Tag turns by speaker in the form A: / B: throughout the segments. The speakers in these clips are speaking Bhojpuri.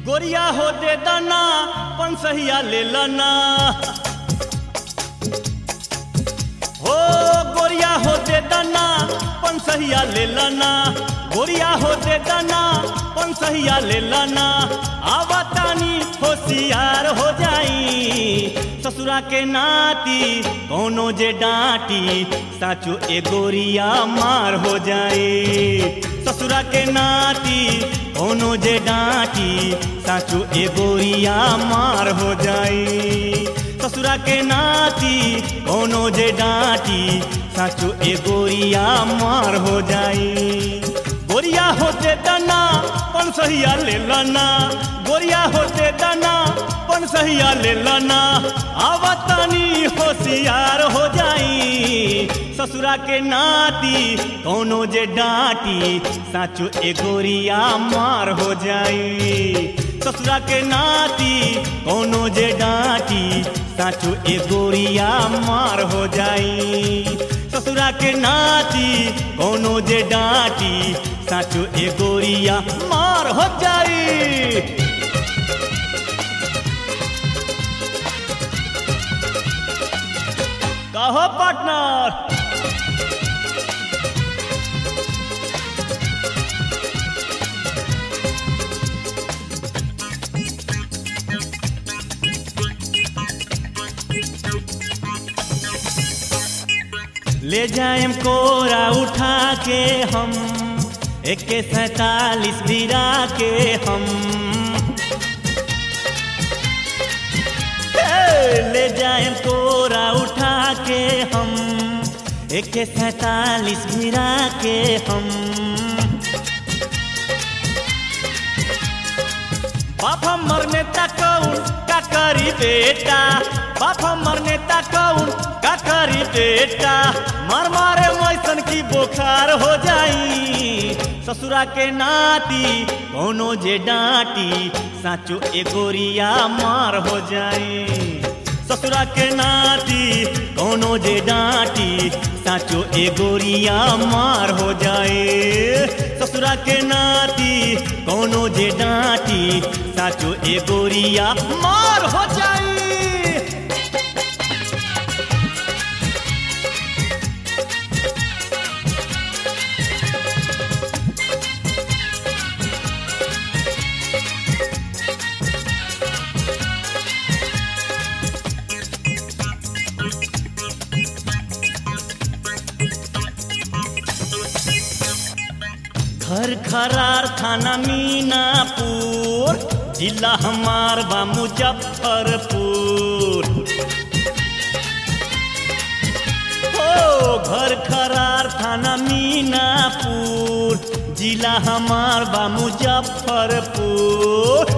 A: गोरिया हो दे दाना पंसहिया ले लना हो गोरिया हो दे दाना पंसहिया ले लना गोरिया हो दे दाना पंसहिया ले लना आवतानी होशियार हो जाई ससुरा के नाती कोनो जे डांटी साचो ए गोरिया मार हो जाई ससुरा के नाती कोनो जे डांटी साचो ए गोरिया मार हो जाई ससुरा के नाती कोनो जे डांटी साचो ए गोरिया मार हो जाई गोरिया होते दाना पंसहिया ले लना गोरिया होते दाना पंसहिया ले लना आवतानी होशियार हो जाई ससुरा के नाती कोनो जे डांटी साचो ए गोरिया मार हो जाई ससुरा के नाती कोनो जे डांटी साचो ए गोरिया मार हो जाई ससुरा के नाती कोनो जे डांटी साचो ए गोरिया मार हो जाई कहो पार्टनर ले जाएम कोरा उठा के हम 47 बिरा के हम ले जाएम कोरा उठा के हम 47 बिरा के हम बाप मरने तक का करी बेटा बाप मरने तक का करी बेटा मर मारे मैसन की बोखार हो जाई ससुरा के नाती कोनो जे डांटी साचो ए गोरिया मार हो जाई ससुरा के नाती कोनो जे डांटी साचो ए गोरिया मार हो जाए ससुरा के नाती कोनो जे डांटी साचो ए गोरिया मार हो जाए घर खरार थाना मीनापुर जिला हमार बा मुजफ्फरपुर हो घर खरार थाना मीनापुर जिला हमार बा मुजफ्फरपुर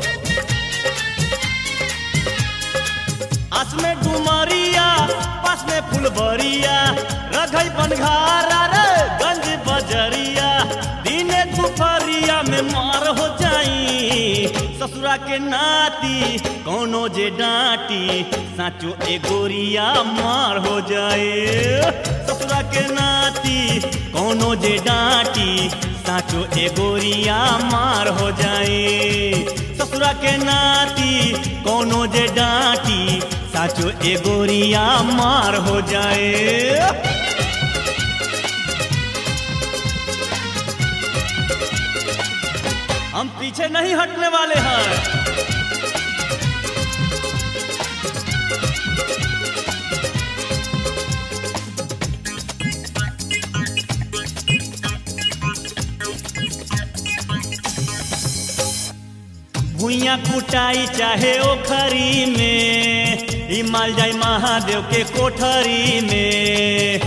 A: आस में डुमरिया पास में फुलबरिया रघई बनघारा रे गंज बजरिया दिने दुपहरिया में मार हो जाई ससुरा के नाती कोनो जे डांटी साचो ए गोरिया मार हो जाए ससुरा के नाती कोनो जे डांटी साचो ए गोरिया मार हो जाए ससुरा के नाती कोनो जे डांटी साचो ए गोरिया मार हो जाए हम पीछे नहीं हटने वाले हैं भुइया कुटाई चाहे ओखरी में हिमाल जाई महादेव के कोठरी में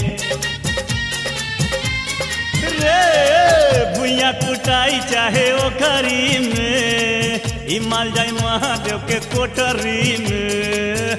A: रे भुइया कुटाई चाहे ओखरी में हिमाल जाई महादेव के कोठरी में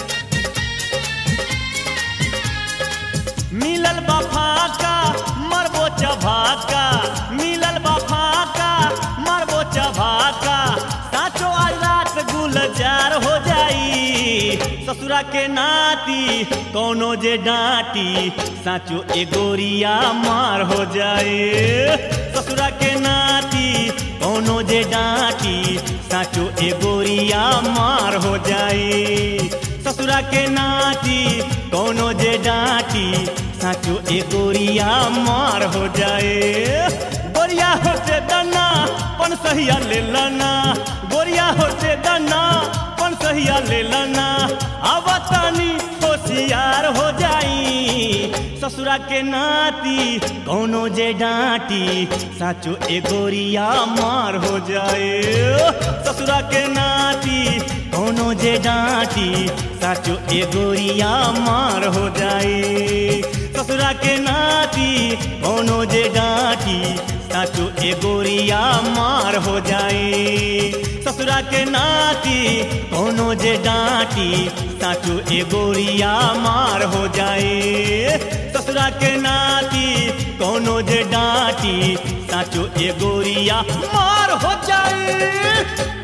A: मिलल बाफा का मरबो चभाका मिलल बाफा का मरबो चभाका साचो आज रात गुलजार हो जाई ससुरा के नाती कोनो जे डांटी साचो ए गोरिया मार हो जाए ससुरा के नाती कोनो जे डांटी साचो ए गोरिया मार हो जाए। ससुरा के नाती कोनो जे डांटी साचो ए गोरिया मार हो जाए। गोरिया होते दाना पन सहिया ले लाना, गोरिया होते दाना पन सहिया ले लाना। आवतानी होशियार हो जाई, ससुरा के नाती कोनो जे डांटी साचो ए गोरिया मार हो जाए। ससुरा के नाती कोनो जे डांटी साचो ए गोरिया मार हो जाए। ससुरा के नाती कोनो जे डांटी साचो ए गोरिया मार हो जाए। ससुरा के नाती कोनो जे डांटी साचो ए गोरिया मार हो जाए। ससुरा के नाती कोनो जे डांटी साचो ए गोरिया मार हो जाए।